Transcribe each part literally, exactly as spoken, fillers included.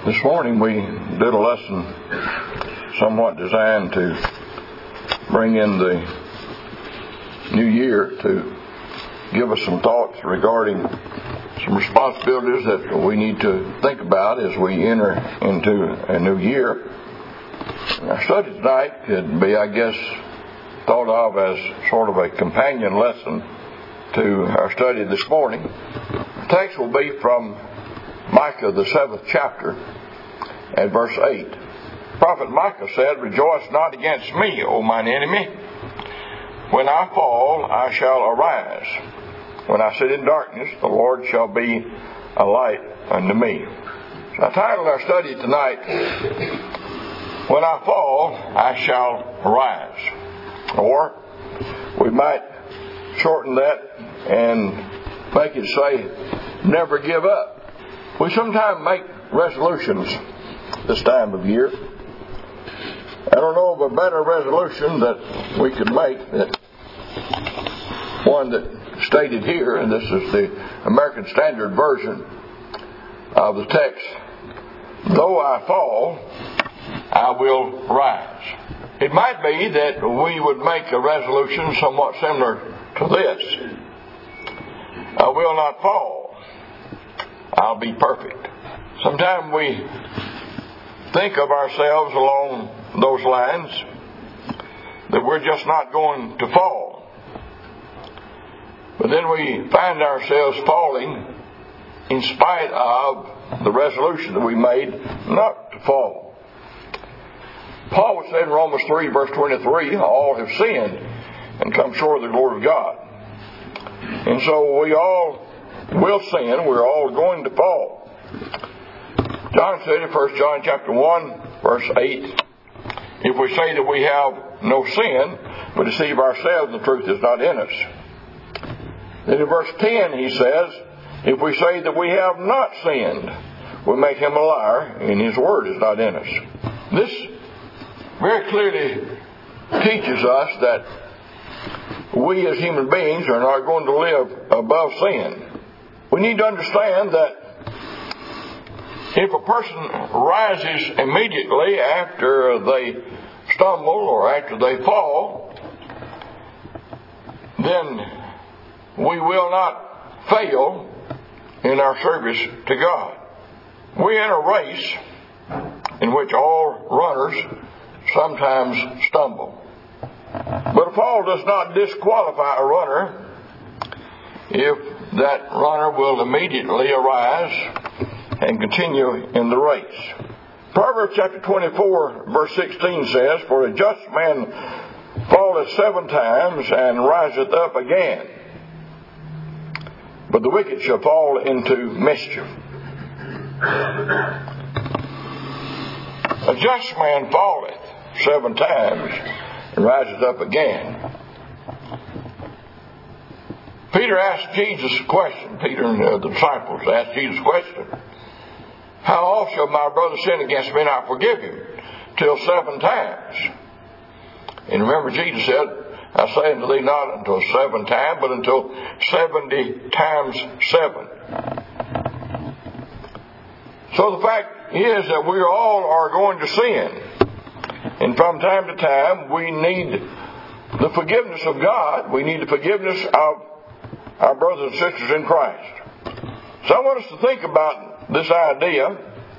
This morning we did a lesson somewhat designed to bring in the new year, to give us some thoughts regarding some responsibilities that we need to think about as we enter into a new year. Our study tonight could be, I guess, thought of as sort of a companion lesson to our study this morning. The text will be from Micah, the seventh chapter, at verse eight. Prophet Micah said, "Rejoice not against me, O mine enemy. When I fall, I shall arise. When I sit in darkness, the Lord shall be a light unto me." So I titled our study tonight, "When I fall, I shall arise." Or we might shorten that and make it say, "Never give up." We sometimes make resolutions this time of year. I don't know of a better resolution that we could make than one that stated here, and this is the American Standard Version of the text: "Though I fall, I will rise." It might be that we would make a resolution somewhat similar to this: "I will not fall. I'll be perfect." Sometimes we think of ourselves along those lines, that we're just not going to fall. But then we find ourselves falling in spite of the resolution that we made not to fall. Paul said in Romans three, verse twenty-three, "All have sinned and come short of the glory of God." And so we all will sin. We're all going to fall. John said in First John chapter one, verse eight, "If we say that we have no sin, we deceive ourselves, and the truth is not in us." Then in verse ten he says, "If we say that we have not sinned, we make him a liar, and his word is not in us." This very clearly teaches us that we as human beings are not going to live above sin. We need to understand that if a person rises immediately after they stumble or after they fall, then we will not fail in our service to God. We're in a race in which all runners sometimes stumble. But a fall does not disqualify a runner if that runner will immediately arise and continue in the race. Proverbs chapter twenty-four, verse sixteen says, "For a just man falleth seven times and riseth up again, but the wicked shall fall into mischief." A just man falleth seven times and riseth up again. Peter asked Jesus a question. Peter and uh, the disciples asked Jesus a question: "How often shall my brother sin against me and I forgive him? Till seven times?" And remember, Jesus said, "I say unto thee, not until seven times, but until seventy times seven." So the fact is that we all are going to sin. And from time to time, we need the forgiveness of God. We need the forgiveness of our brothers and sisters in Christ. So I want us to think about this idea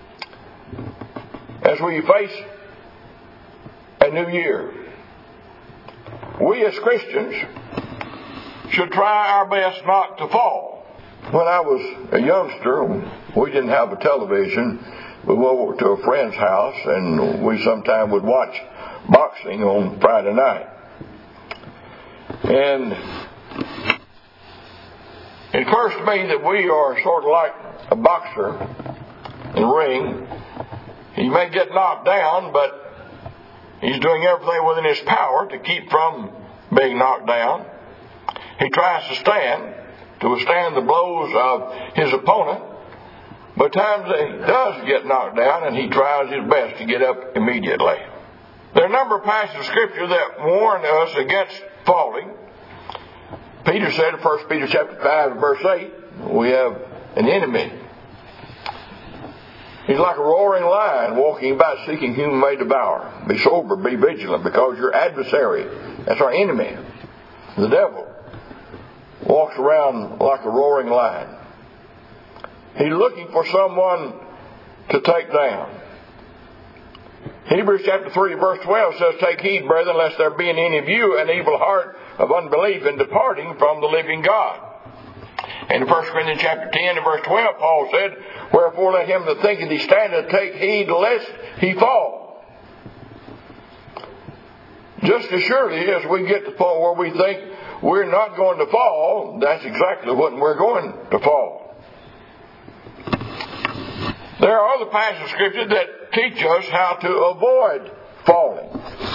as we face a new year. We as Christians should try our best not to fall. When I was a youngster, we didn't have a television. We went over to a friend's house, and we sometimes would watch boxing on Friday night. And it occurs to me that we are sort of like a boxer in the ring. He may get knocked down, but he's doing everything within his power to keep from being knocked down. He tries to stand, to withstand the blows of his opponent. But times he does get knocked down, and he tries his best to get up immediately. There are a number of passages of Scripture that warn us against falling. Peter said in First Peter chapter five, verse eight, we have an enemy He's like a roaring lion walking about seeking whom he may devour. Be sober, be vigilant, because your adversary, that's our enemy, the devil, walks around like a roaring lion. He's looking for someone to take down. Hebrews chapter three verse twelve says, take heed, brethren, lest there be in any of you an evil heart of unbelief in departing from the living God. And in First Corinthians chapter ten and verse twelve, Paul said, wherefore let him that thinketh he standeth take heed lest he fall. Just as surely as we get to the point where we think we're not going to fall, that's exactly when we're going to fall. There are other passages of Scripture that teach us how to avoid falling.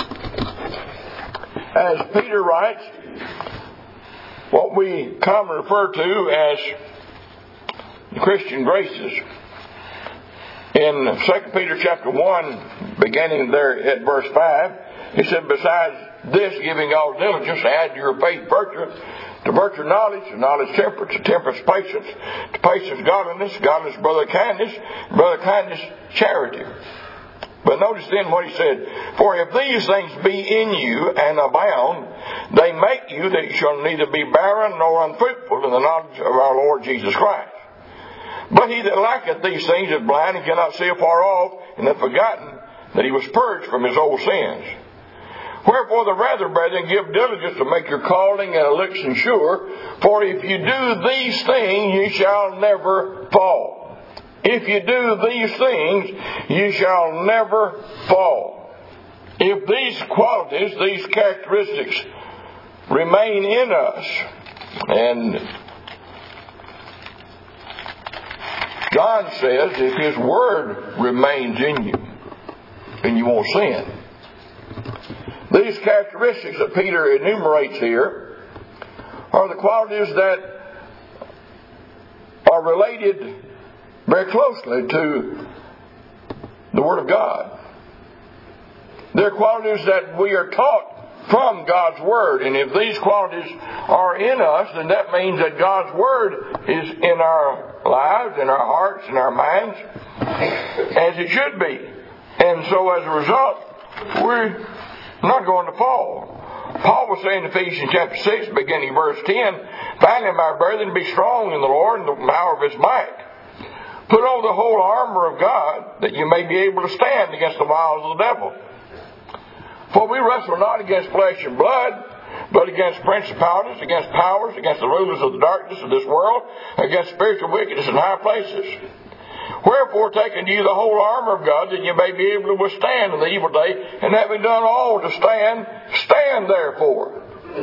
As Peter writes, what we commonly refer to as the Christian graces. In Second Peter chapter one, beginning there at verse five, he said, besides this, giving all diligence, add to your faith virtue, to virtue knowledge, to knowledge temperance, to temperance patience, to patience godliness, godliness brother kindness, brother kindness charity. But notice then what he said, for if these things be in you and abound, they make you that you shall neither be barren nor unfruitful in the knowledge of our Lord Jesus Christ. But he that lacketh these things is blind and cannot see afar off, and hath forgotten that he was purged from his old sins. Wherefore the rather, brethren, give diligence to make your calling and election sure, for if you do these things, you shall never fall. If you do these things, you shall never fall. If these qualities, these characteristics remain in us, and John says if His Word remains in you, then you won't sin. These characteristics that Peter enumerates here are the qualities that are related very closely to the Word of God. They're qualities that we are taught from God's Word. And if these qualities are in us, then that means that God's Word is in our lives, in our hearts, in our minds, as it should be. And so as a result, we're not going to fall. Paul was saying in Ephesians chapter six, beginning verse ten, finally, my brethren, be strong in the Lord and the power of His might. Put on the whole armor of God, that you may be able to stand against the wiles of the devil. For we wrestle not against flesh and blood, but against principalities, against powers, against the rulers of the darkness of this world, against spiritual wickedness in high places. Wherefore, take unto you the whole armor of God, that you may be able to withstand in the evil day, and having done all to stand, stand therefore.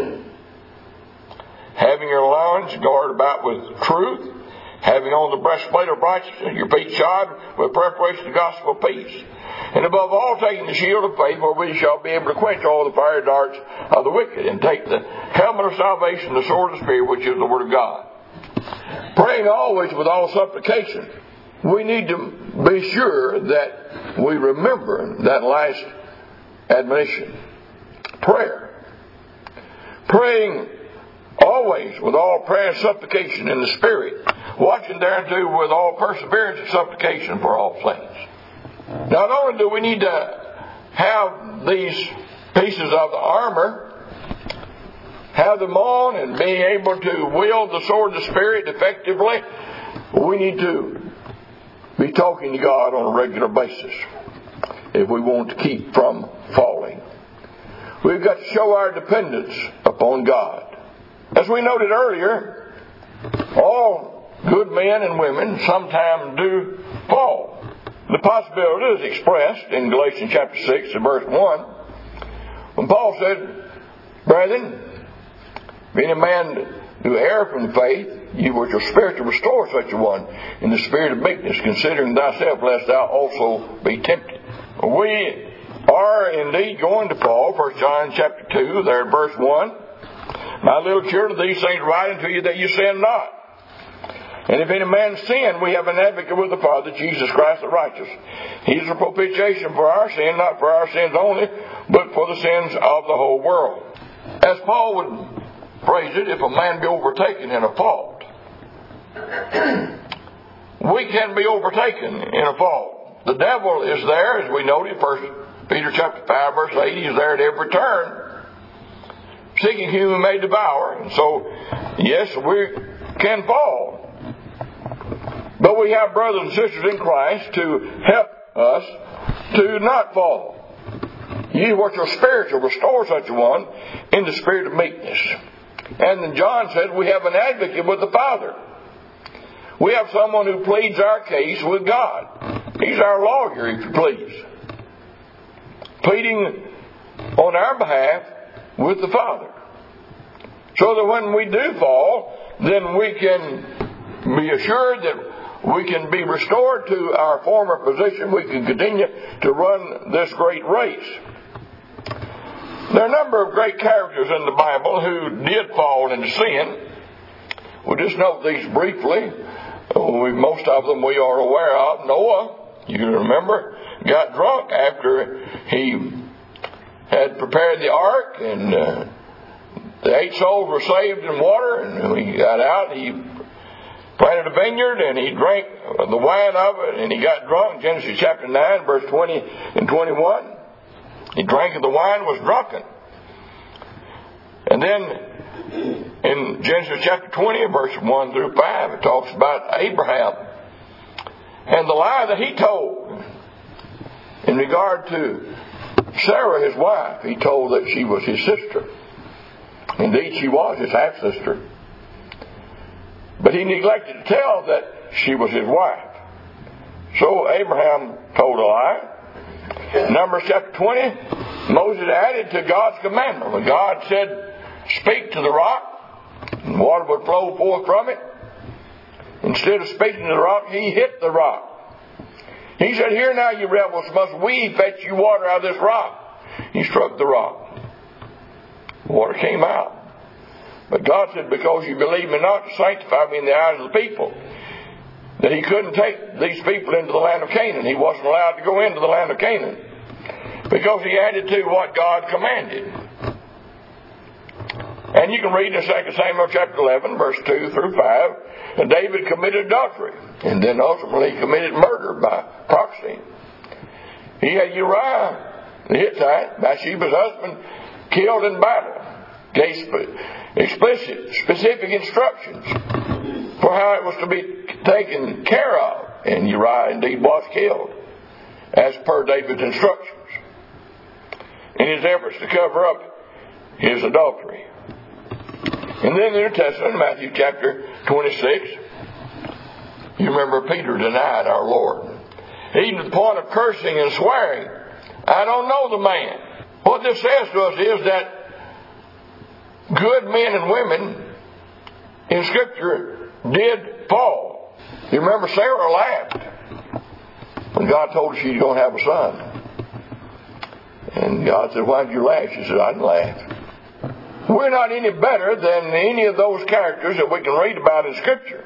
Having your loins girded about with truth, having on the breastplate of righteousness, your feet shod with preparation of the gospel of peace. And above all, taking the shield of faith, where we shall be able to quench all the fiery darts of the wicked, and take the helmet of salvation, the sword of the Spirit, which is the Word of God. Praying always with all supplication. We need to be sure that we remember that last admonition. Prayer. Praying always with all prayer and supplication in the Spirit, watching thereunto with all perseverance and supplication for all things. Not only do we need to have these pieces of the armor, have them on and being able to wield the sword of the Spirit effectively, we need to be talking to God on a regular basis if we want to keep from falling. We've got to show our dependence upon God. As we noted earlier, all good men and women sometimes do fall. The possibility is expressed in Galatians chapter six and verse one, when Paul said, brethren, being a man who err from the faith, you which are spiritual restore such a one in the spirit of meekness, considering thyself, lest thou also be tempted. We are indeed going to fall. First John chapter two, there at verse one. My little children, these things write unto you that you sin not. And if any man sin, we have an advocate with the Father, Jesus Christ the righteous. He is a propitiation for our sin, not for our sins only, but for the sins of the whole world. As Paul would phrase it, if a man be overtaken in a fault, we can be overtaken in a fault. the devil is there, as we noted, First Peter chapter five, verse eight. He's there at every turn, seeking whom he may devour. And so, yes, we can fall. But we have brothers and sisters in Christ to help us to not fall. Ye which are spiritual, restore such a one in the spirit of meekness. And then John says we have an advocate with the Father. We have someone who pleads our case with God. He's our lawyer, if you please. Pleading on our behalf with the Father. So that when we do fall, then we can be assured that we can be restored to our former position. We can continue to run this great race. There are a number of great characters in the Bible who did fall into sin. We'll just note these briefly. We, most of them we are aware of. Noah, you can remember, got drunk after he had prepared the ark, and uh, the eight souls were saved in water, and when he got out, he planted a vineyard, and he drank the wine of it, and he got drunk. Genesis chapter nine, verse twenty and twenty-one. He drank of the wine, was drunken. And then in Genesis chapter twenty, verse one through five, it talks about Abraham and the lie that he told in regard to Sarah, his wife. He told that she was his sister. Indeed, she was his half-sister. But he neglected to tell that she was his wife. So Abraham told a lie. Numbers chapter twenty, Moses added to God's commandment. When God said, speak to the rock, and water would flow forth from it, instead of speaking to the rock, he hit the rock. He said, here now, you rebels, must we fetch you water out of this rock? He struck the rock. Water came out. But God said, because you believe me not to sanctify me in the eyes of the people, that he couldn't take these people into the land of Canaan. He wasn't allowed to go into the land of Canaan because he added to what God commanded. And you can read in Second Samuel chapter eleven, verse two through five, that David committed adultery and then ultimately committed murder by proxy. He had Uriah the Hittite, Bathsheba's husband, killed in battle. Gave explicit, specific instructions for how it was to be taken care of. And Uriah indeed was killed, as per David's instructions, in his efforts to cover up his adultery. And then in the New Testament, Matthew chapter twenty-six, you remember Peter denied our Lord, even to the point of cursing and swearing, I don't know the man. What this says to us is that good men and women in Scripture did fall. You remember Sarah laughed when God told her she was going to have a son. And God said, why did you laugh? She said, I didn't laugh. We're not any better than any of those characters that we can read about in Scripture.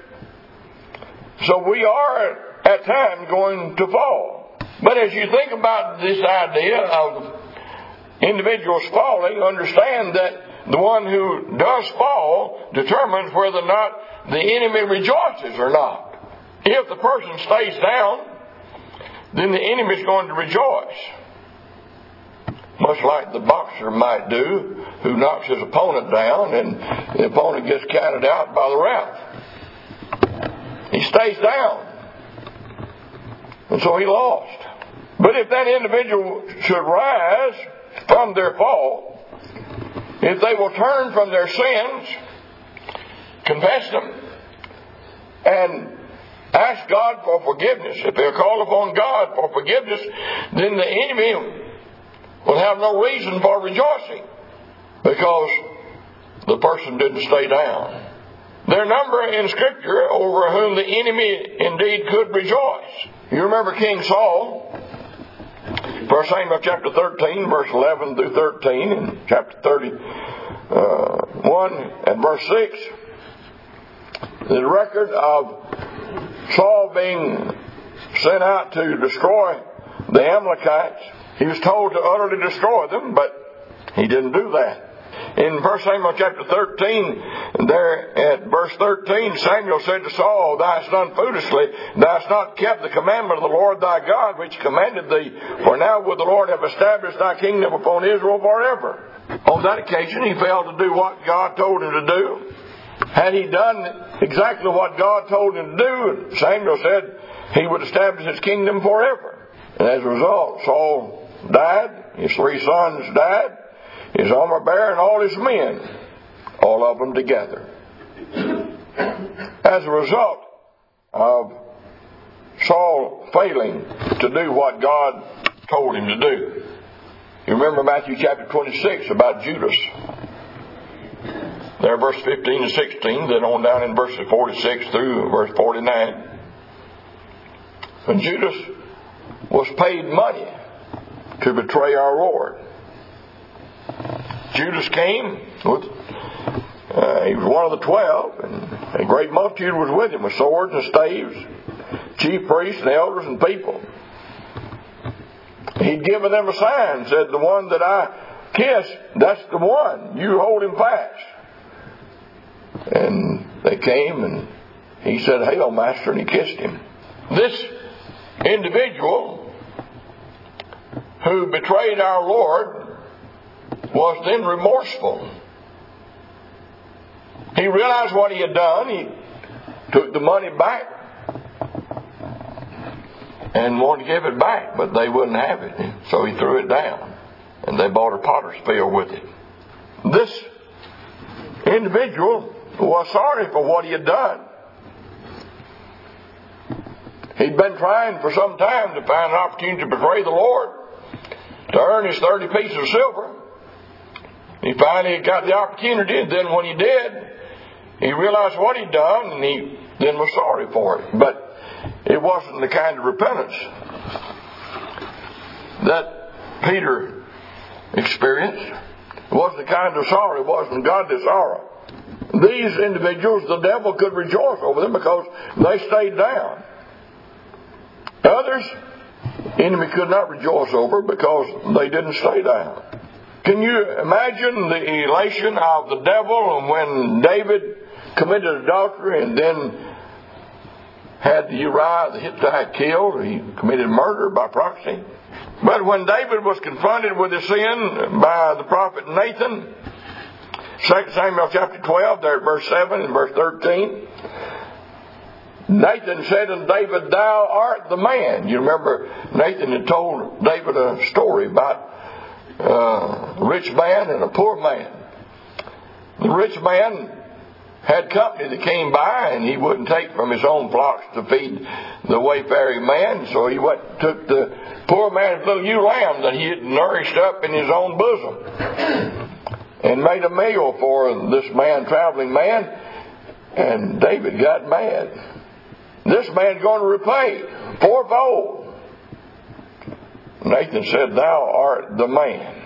So we are at times going to fall. But as you think about this idea of individuals falling, understand that the one who does fall determines whether or not the enemy rejoices or not. If the person stays down, then the enemy is going to rejoice. Much like the boxer might do, who knocks his opponent down and the opponent gets counted out by the ref. He stays down. And so he lost. But if that individual should rise from their fall, if they will turn from their sins, confess them, and ask God for forgiveness, if they'll call upon God for forgiveness, then the enemy will have no reason for rejoicing because the person didn't stay down. There are a number in Scripture over whom the enemy indeed could rejoice. You remember King Saul, First Samuel chapter thirteen, verse eleven through thirteen, and chapter thirty-one and verse six. The record of Saul being sent out to destroy the Amalekites. He was told to utterly destroy them, but he didn't do that. in First Samuel chapter thirteen, there at verse thirteen, Samuel said to Saul, Thou hast done foolishly, thou hast not kept the commandment of the Lord thy God, which commanded thee, for now would the Lord have established thy kingdom upon Israel forever. On that occasion, he failed to do what God told him to do. Had he done exactly what God told him to do, Samuel said he would establish his kingdom forever. And as a result, Saul died, his three sons died, his armor bearer and all his men, all of them together. As a result of Saul failing to do what God told him to do. You remember Matthew chapter twenty-six about Judas. There, verse fifteen and sixteen, then on down in verses forty-six through verse forty-nine. When Judas was paid money to betray our Lord. Judas came with, uh, he was one of the twelve, and a great multitude was with him with swords and staves, chief priests and elders and people. He'd given them a sign, said, the one that I kiss, that's the one. You hold him fast. And they came and he said, Hail, Master, and he kissed him. This individual who betrayed our Lord was then remorseful. He realized what he had done. He took the money back and wanted to give it back, but they wouldn't have it. So he threw it down, and they bought a potter's field with it. This individual was sorry for what he had done. He'd been trying for some time to find an opportunity to betray the Lord, to earn his thirty pieces of silver. He finally got the opportunity, and then when he did, he realized what he'd done, and he then was sorry for it. But it wasn't the kind of repentance that Peter experienced. It wasn't the kind of sorrow. It wasn't godly sorrow. These individuals, the devil could rejoice over them because they stayed down. Others, the enemy could not rejoice over because they didn't stay down. Can you imagine the elation of the devil when David committed adultery and then had Uriah the Hittite killed? He committed murder by proxy. But when David was confronted with his sin by the prophet Nathan, Second Samuel chapter twelve, there at verse seven and verse thirteen, Nathan said unto David, Thou art the man. You remember Nathan had told David a story about a rich man and a poor man. The rich man had company that came by, and he wouldn't take from his own flocks to feed the wayfaring man, so he went, took the poor man's little ewe lamb that he had nourished up in his own bosom and made a meal for this man, traveling man, and David got mad. This man's going to repay fourfold. Nathan said, Thou art the man.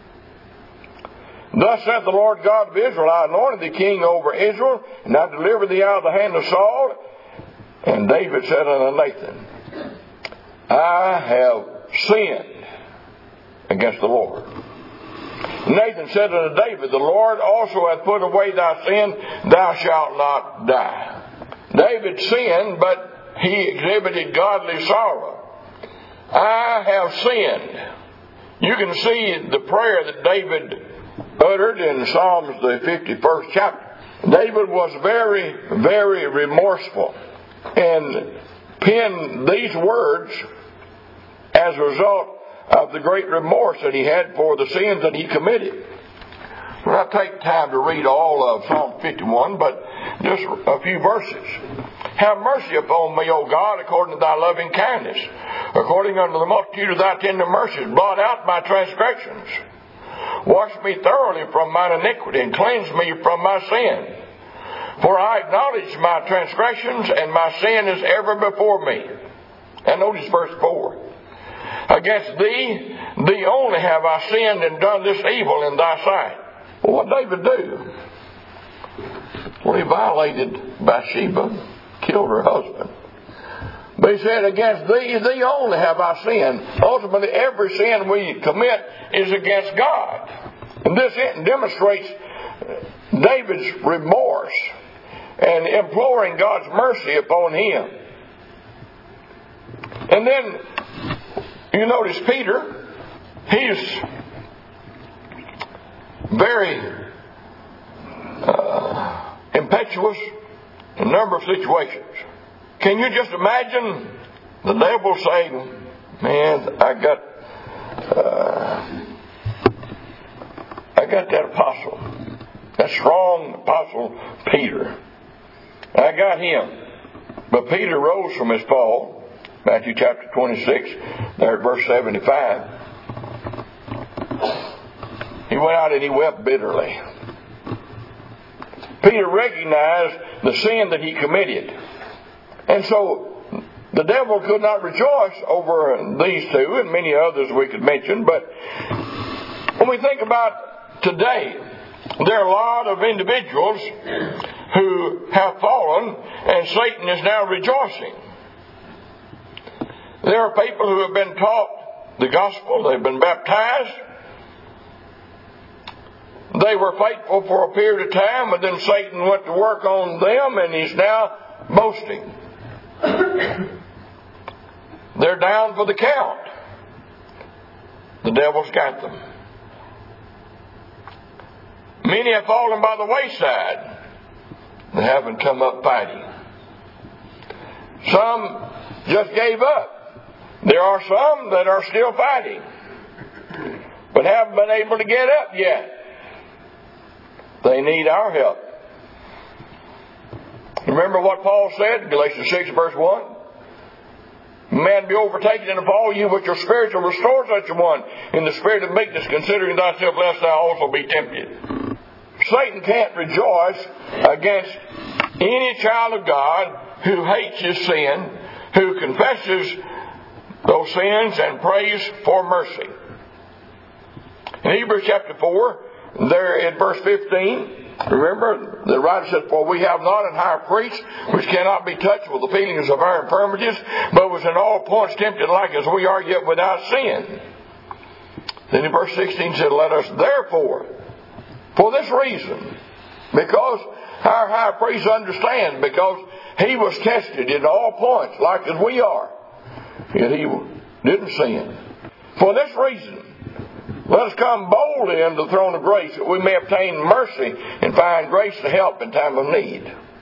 Thus saith the Lord God of Israel, I anointed thee king over Israel, and I delivered thee out of the hand of Saul. And David said unto Nathan, I have sinned against the Lord. Nathan said unto David, The Lord also hath put away thy sin, thou shalt not die. David sinned, but he exhibited godly sorrow. I have sinned. You can see the prayer that David uttered in Psalms, the fifty-first chapter. David was very, very remorseful and penned these words as a result of the great remorse that he had for the sins that he committed. Well, I'll take time to read all of Psalm fifty-one, but just a few verses. Have mercy upon me, O God, according to thy loving kindness. According unto the multitude of thy tender mercies, blot out my transgressions. Wash me thoroughly from mine iniquity, and cleanse me from my sin. For I acknowledge my transgressions, and my sin is ever before me. And notice verse four. Against thee, thee only have I sinned and done this evil in thy sight. Well, what did David do? Well, he violated Bathsheba, killed her husband. But he said, against thee, thee only have I sinned. Ultimately, every sin we commit is against God. And this demonstrates David's remorse and imploring God's mercy upon him. And then you notice Peter, he's very uh, impetuous in a number of situations. Can you just imagine the devil saying, man, I got uh, I got that apostle, that strong apostle Peter. I got him. But Peter rose from his fall, Matthew chapter twenty-six, there at verse seventy-five. He went out and he wept bitterly. Peter recognized the sin that he committed. And so the devil could not rejoice over these two and many others we could mention. But when we think about today, there are a lot of individuals who have fallen and Satan is now rejoicing. There are people who have been taught the gospel, they've been baptized, they were faithful for a period of time, but then Satan went to work on them and he's now boasting. They're down for the count. The devil's got them. Many have fallen by the wayside. They haven't come up fighting. Some just gave up. There are some that are still fighting, but haven't been able to get up yet. They need our help. Remember what Paul said, Galatians six verse one? Man be overtaken in a fall, you with your spiritual restore such a one in the spirit of meekness, considering thyself lest thou also be tempted. Satan can't rejoice against any child of God who hates his sin, who confesses those sins and prays for mercy. In Hebrews chapter four, there in verse fifteen, remember, the writer said, for we have not an high priest which cannot be touched with the feelings of our infirmities, but was in all points tempted like as we are, yet without sin. Then in verse sixteen said, let us therefore, for this reason, because our high priest understands, because he was tested in all points like as we are, yet he didn't sin. For this reason, let us come boldly unto the throne of grace, that we may obtain mercy and find grace to help in time of need.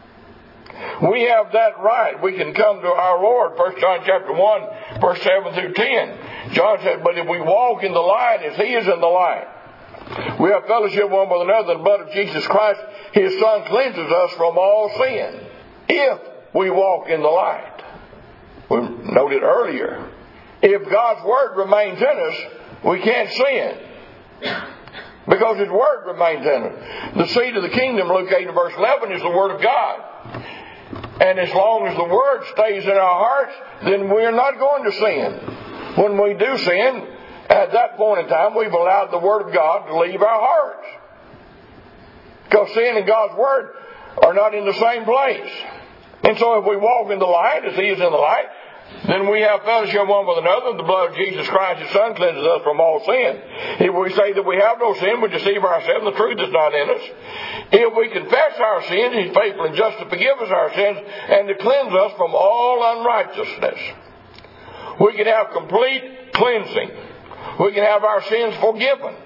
We have that right. We can come to our Lord. First John chapter one, verse seven through ten. John said, but if we walk in the light as he is in the light, we have fellowship one with another. The blood of Jesus Christ, his Son, cleanses us from all sin. If we walk in the light. We noted earlier, if God's Word remains in us, we can't sin. Because His Word remains in us. The seed of the kingdom, Luke eight and verse eleven, is the Word of God. And as long as the Word stays in our hearts, then we're not going to sin. When we do sin, at that point in time, we've allowed the Word of God to leave our hearts. Because sin and God's Word are not in the same place. And so if we walk in the light as He is in the light, then we have fellowship one with another. The blood of Jesus Christ, His Son, cleanses us from all sin. If we say that we have no sin, we deceive ourselves, and the truth is not in us. If we confess our sins, He's faithful and just to forgive us our sins and to cleanse us from all unrighteousness. We can have complete cleansing. We can have our sins forgiven.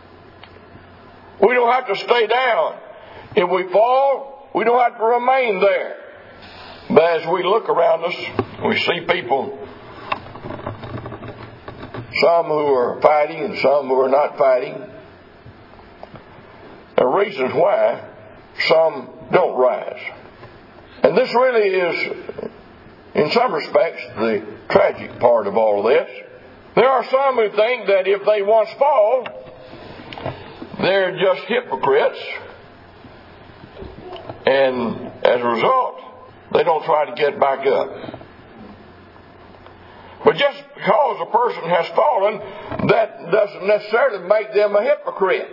We don't have to stay down. If we fall, we don't have to remain there. But as we look around us, we see people, some who are fighting and some who are not fighting. There are reasons why some don't rise. And this really is, in some respects, the tragic part of all of this. There are some who think that if they once fall, they're just hypocrites. And as a result, they don't try to get back up. But just because a person has fallen, that doesn't necessarily make them a hypocrite.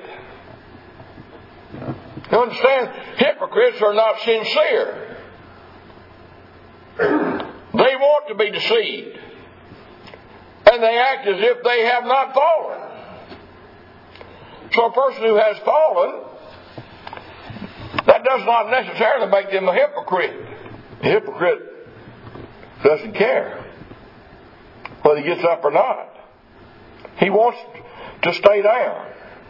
You understand? Hypocrites are not sincere. They want to be deceived. And they act as if they have not fallen. So a person who has fallen, that does not necessarily make them a hypocrite. A hypocrite doesn't care whether he gets up or not. He wants to stay down.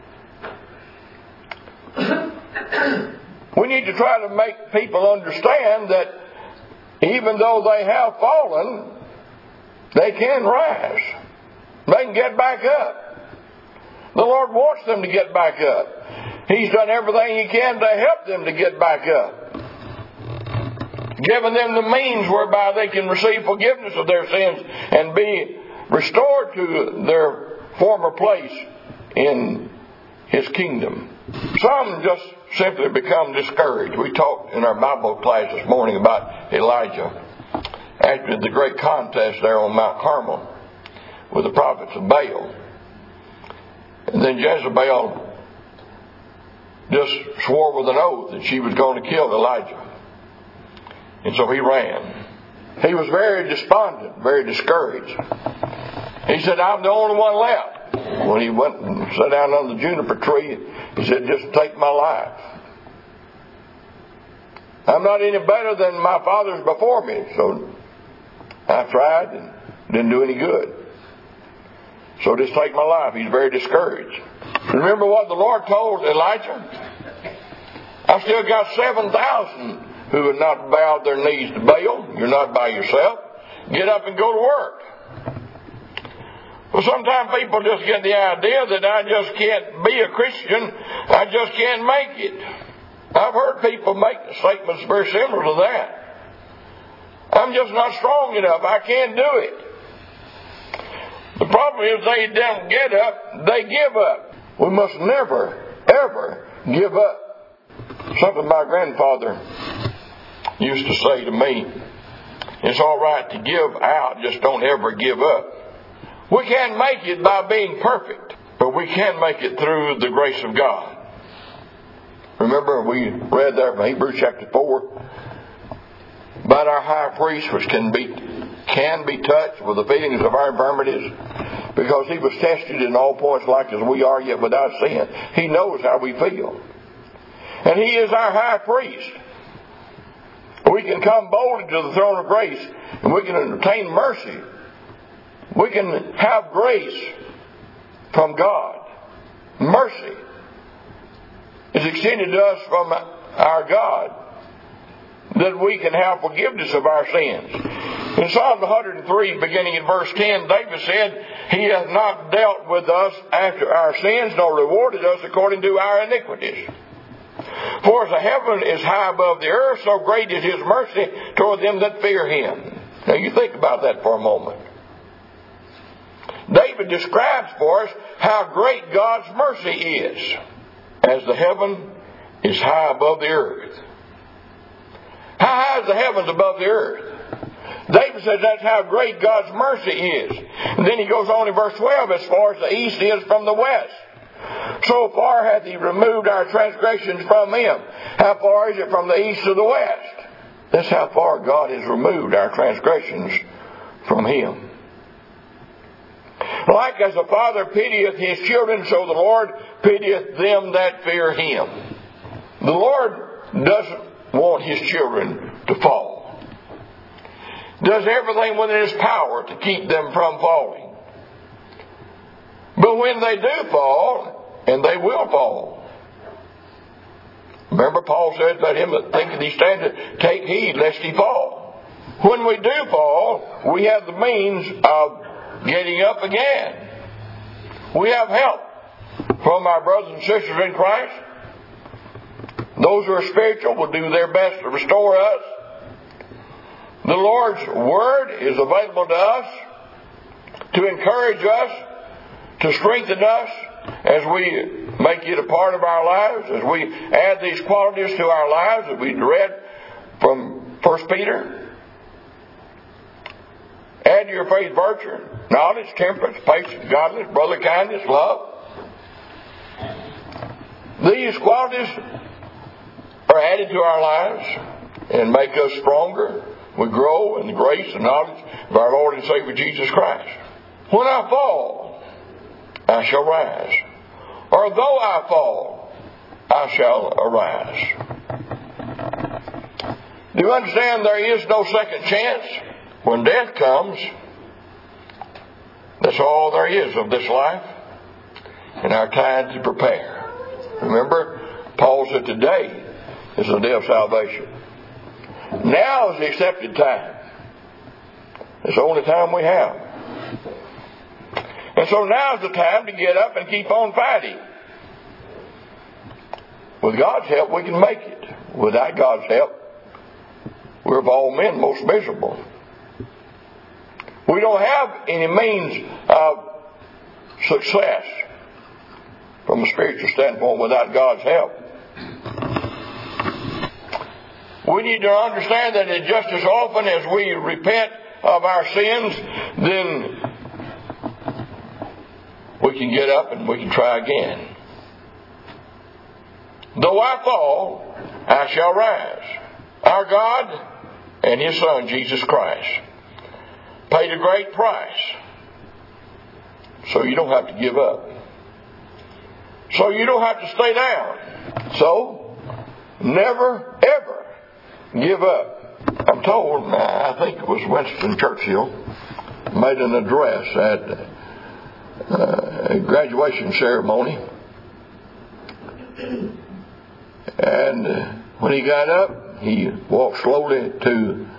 We need to try to make people understand that even though they have fallen, they can rise. They can get back up. The Lord wants them to get back up. He's done everything He can to help them to get back up, giving them the means whereby they can receive forgiveness of their sins and be restored to their former place in His kingdom. Some just simply become discouraged. We talked in our Bible class this morning about Elijah after the great contest there on Mount Carmel with the prophets of Baal. And then Jezebel just swore with an oath that she was going to kill Elijah. And so he ran. He was very despondent, very discouraged. He said, I'm the only one left. When he went and sat down under the juniper tree, he said, just take my life. I'm not any better than my fathers before me. So I tried and didn't do any good. So just take my life. He's very discouraged. Remember what the Lord told Elijah? I've still got seven thousand who have not bowed their knees to Baal. You're not by yourself. Get up and go to work. Well, sometimes people just get the idea that I just can't be a Christian. I just can't make it. I've heard people make statements very similar to that. I'm just not strong enough. I can't do it. The problem is they don't get up, they give up. We must never, ever give up. Something my grandfather used to say to me, it's all right to give out, just don't ever give up. We can't make it by being perfect, but we can make it through the grace of God. Remember, we read there from Hebrews chapter four about our high priest, which can be can be touched with the feelings of our infirmities, because He was tested in all points like as we are, yet without sin. He knows how we feel. And He is our high priest. We can come boldly to the throne of grace, and we can obtain mercy. We can have grace from God. Mercy is extended to us from our God, that we can have forgiveness of our sins. In Psalm one hundred three, beginning in verse ten, David said, He hath not dealt with us after our sins, nor rewarded us according to our iniquities. For as the heaven is high above the earth, so great is His mercy toward them that fear Him. Now you think about that for a moment. David describes for us how great God's mercy is, as the heaven is high above the earth. How high is the heavens above the earth? David says that's how great God's mercy is. And then he goes on in verse twelve, as far as the east is from the west, so far hath He removed our transgressions from Him. How far is it from the east to the west? That's how far God has removed our transgressions from Him. Like as a father pitieth his children, so the Lord pitieth them that fear Him. The Lord doesn't want His children to fall. Does everything within His power to keep them from falling. But when they do fall, and they will fall. Remember Paul said, let him that thinketh he standeth take heed lest he fall. When we do fall, we have the means of getting up again. We have help from our brothers and sisters in Christ. Those who are spiritual will do their best to restore us. The Lord's Word is available to us to encourage us, to strengthen us as we make it a part of our lives, as we add these qualities to our lives that we read from First Peter. Add to your faith virtue, knowledge, temperance, patience, godliness, brotherly kindness, love. These qualities are added to our lives and make us stronger. We grow in the grace and knowledge of our Lord and Savior Jesus Christ. When I fall, I shall rise. Or though I fall, I shall arise. Do you understand there is no second chance? When death comes, that's all there is of this life, and our time to prepare. Remember, Paul said today is the day of salvation. Now is the accepted time. It's the only time we have. And so now is the time to get up and keep on fighting. With God's help, we can make it. Without God's help, we're of all men most miserable. We don't have any means of success from a spiritual standpoint without God's help. We need to understand that just as often as we repent of our sins, then we can get up and we can try again. Though I fall, I shall rise. Our God and His Son, Jesus Christ, paid a great price. So you don't have to give up. So you don't have to stay down. So, never, ever give up. I'm told, I think it was Winston Churchill, made an address at a graduation ceremony. And when he got up, he walked slowly to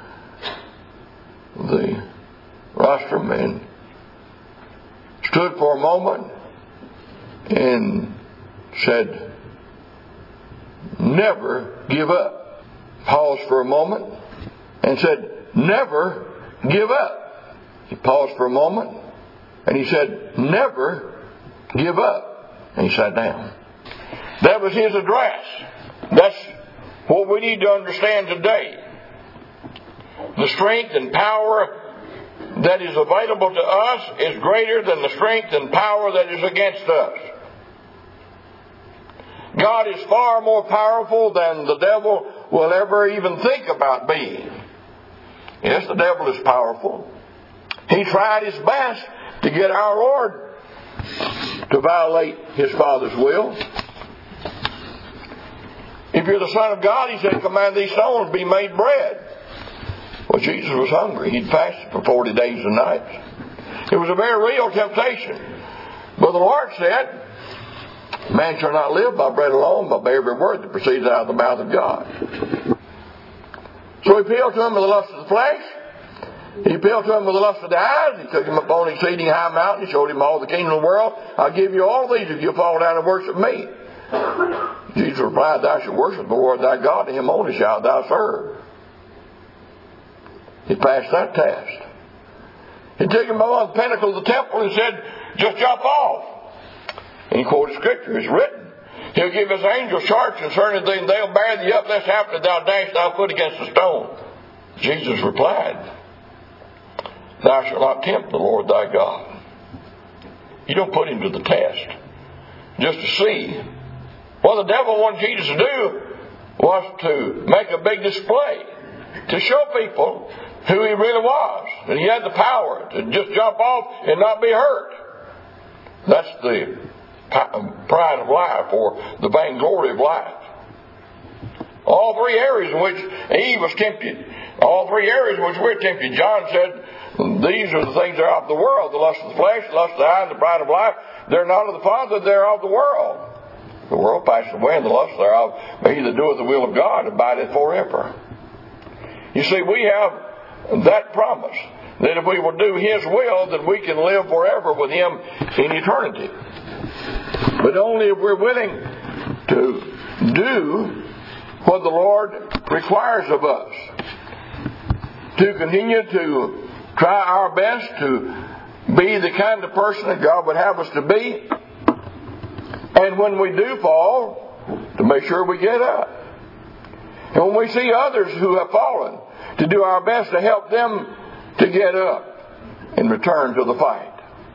the rostrum and stood for a moment and said, never give up. Paused for a moment and said, never give up. He paused for a moment and he said, never give up. And he sat down. That was his address. That's what we need to understand today. The strength and power that is available to us is greater than the strength and power that is against us. God is far more powerful than the devil will ever even think about being. Yes, the devil is powerful. He tried his best to get our Lord to violate His Father's will. If you're the Son of God, He said, command these stones be made bread. Well, Jesus was hungry. He'd fasted for forty days and nights. It was a very real temptation. But the Lord said, man shall not live by bread alone, but by every word that proceeds out of the mouth of God. So He appealed to him with the lust of the flesh. He appealed to him with the lust of the eyes. He took him up on an exceeding high mountain. He showed him all the kingdom of the world. I'll give you all these if you'll fall down and worship me. Jesus replied, thou shalt worship the Lord thy God, and Him only shalt thou serve. He passed that test. He took him up on the pinnacle of the temple and said, just jump off. And he quoted Scripture. It's written, He'll give His angels charge concerning thee, and they'll bear thee up, lest haply thou dash thy foot against a stone. Jesus replied, thou shalt not tempt the Lord thy God. You don't put Him to the test just to see. What the devil wanted Jesus to do was to make a big display, to show people who He really was, that He had the power to just jump off and not be hurt. That's the pride of life, or the vainglory of life. All three areas in which Eve was tempted, all three areas in which we're tempted, John said, these are the things that are of the world, the lust of the flesh, the lust of the eye, and the pride of life. They're not of the Father, they're of the world. The world passes away, and the lust thereof, but he that doeth the will of God abideth forever. You see, we have that promise, that if we will do His will, then we can live forever with Him in eternity. But only if we're willing to do what the Lord requires of us. To continue to try our best to be the kind of person that God would have us to be. And when we do fall, to make sure we get up. And when we see others who have fallen, to do our best to help them to get up and return to the fight.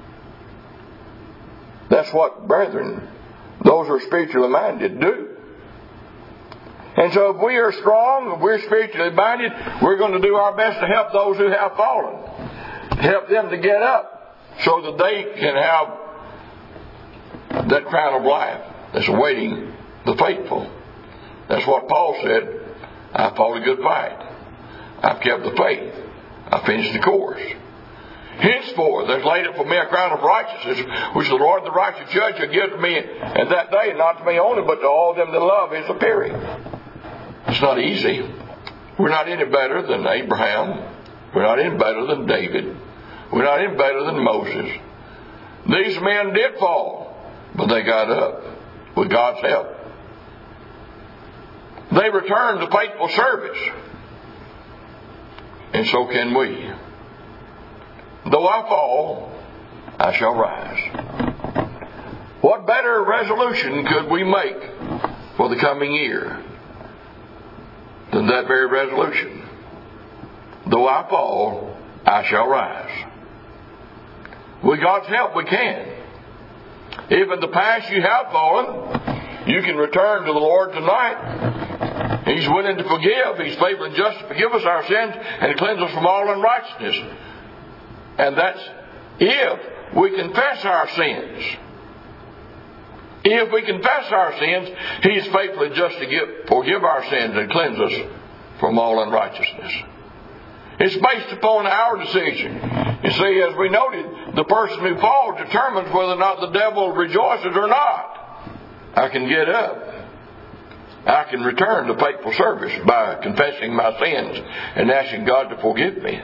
That's what, brethren, those who are spiritually minded do. And so if we are strong, if we're spiritually minded, we're going to do our best to help those who have fallen. Help them to get up so that they can have that crown of life that's awaiting the faithful. That's what Paul said. I fought a good fight. I've kept the faith. I finished the course. Henceforth, there's laid up for me a crown of righteousness, which the Lord, the righteous judge, shall give to me at that day, and not to me only, but to all them that love his appearing. It's not easy. We're not any better than Abraham. We're not any better than David. We're not any better than Moses. These men did fall, but they got up with God's help. They returned to faithful service. And so can we. Though I fall, I shall rise. What better resolution could we make for the coming year than that very resolution? Though I fall, I shall rise. With God's help, we can. If in the past you have fallen, you can return to the Lord tonight. He's willing to forgive. He's faithful and just to forgive us our sins and to cleanse us from all unrighteousness. And that's if we confess our sins. If we confess our sins, He's faithful and just to give, forgive our sins and cleanse us from all unrighteousness. It's based upon our decision. You see, as we noted, the person who falls determines whether or not the devil rejoices or not. I can get up. I can return to faithful service by confessing my sins and asking God to forgive me.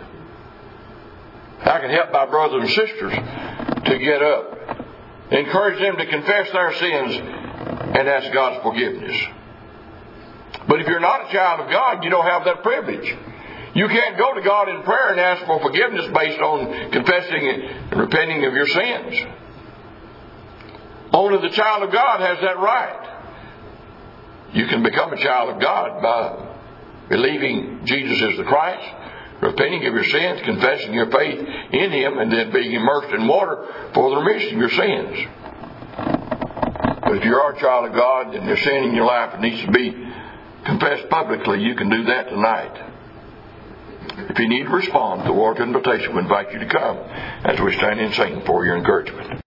I can help my brothers and sisters to get up, encourage them to confess their sins and ask God's forgiveness. But if you're not a child of God, you don't have that privilege. You can't go to God in prayer and ask for forgiveness based on confessing and repenting of your sins. Only the child of God has that right. You can become a child of God by believing Jesus is the Christ, repenting of your sins, confessing your faith in Him, and then being immersed in water for the remission of your sins. But if you are a child of God and there's sin in your life that needs to be confessed publicly, you can do that tonight. If you need to respond to the Lord's invitation, we invite you to come as we stand and sing for your encouragement.